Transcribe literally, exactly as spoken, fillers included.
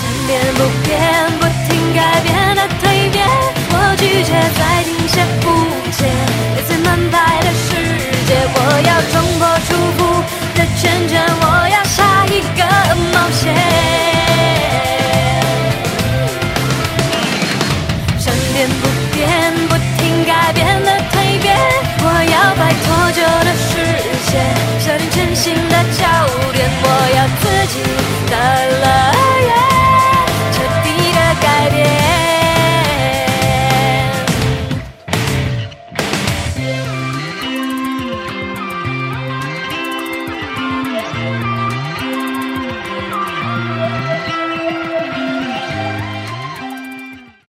千变不变，不停改变的蜕变，我拒绝再停歇不前，在最门派的世界，我要冲破束缚的圈圈，我要下一个冒险。善变不变，不停改变的蜕变，我要摆脱旧的视线，设定全新的焦点，我要自己